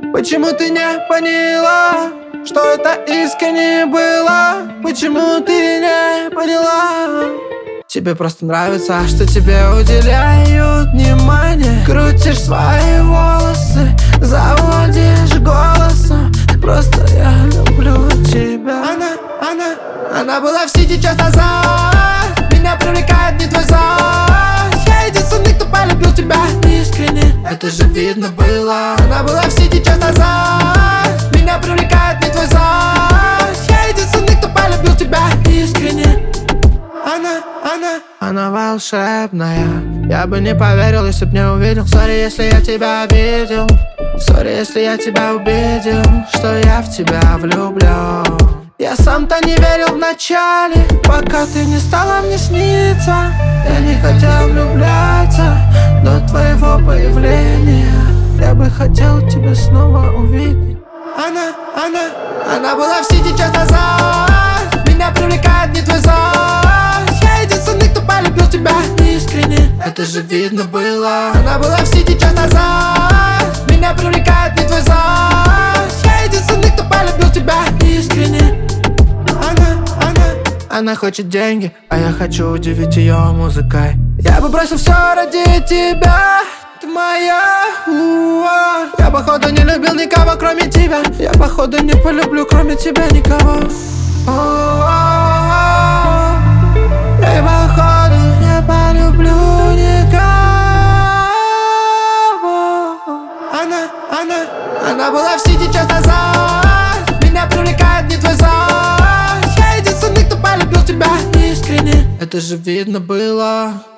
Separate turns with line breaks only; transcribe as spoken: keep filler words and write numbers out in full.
Почему ты не поняла, что это искренне было? Почему ты не поняла? Тебе просто нравится, что тебе уделяют внимание. Крутишь свои волосы, заводишь голосом. Просто я люблю тебя. Она, она, она была в сети час назад. Меня привлекает не твой зад. Я единственный, кто полюбил тебя искренне. Это же видно было. Она была в сети час назад. Меня привлекает не твой зад. Я единственный, кто полюбил тебя искренне. Она, она, она волшебная. Я бы не поверил, если б не увидел. Сори, если я тебя обидел. Сори, если я тебя убедил, что я в тебя влюблен. Я сам-то не верил вначале, пока ты не стала мне сниться. Я не хотел влюбляться до твоего появления. Я бы хотел тебя снова увидеть. Она, она, она была в сети час назад. Меня привлекает не твой зад. Я единственный, кто полюбил тебя искренне. Это же видно было. Она была в сети час назад. Меня привлекает не твой зад. Я единственный, кто полюбил тебя искренне. Она, она, она хочет деньги, а я хочу удивить ее музыкой. Я бы бросил все ради тебя. Ты моя, уа. Я походу не любил никого, кроме тебя. Я походу не полюблю, кроме тебя, никого. Уа. Я походу не полюблю никого. Она, она, она была в сети час назад. Меня привлекает не твой зад. Я единственный, кто полюбил тебя искренне. Это же видно было.